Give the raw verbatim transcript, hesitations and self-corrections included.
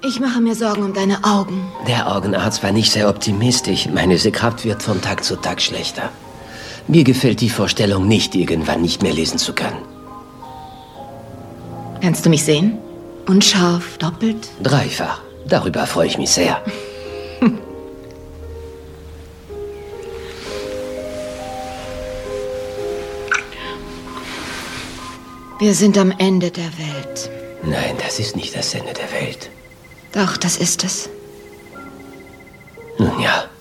Ich mache mir Sorgen um deine Augen. Der Augenarzt war nicht sehr optimistisch. Meine Sehkraft wird von Tag zu Tag schlechter. Mir gefällt die Vorstellung nicht, irgendwann nicht mehr lesen zu können. Kannst du mich sehen? Unscharf, doppelt? Dreifach. Darüber freue ich mich sehr. Wir sind am Ende der Welt. Nein, das ist nicht das Ende der Welt. Doch, das ist es. Nun ja.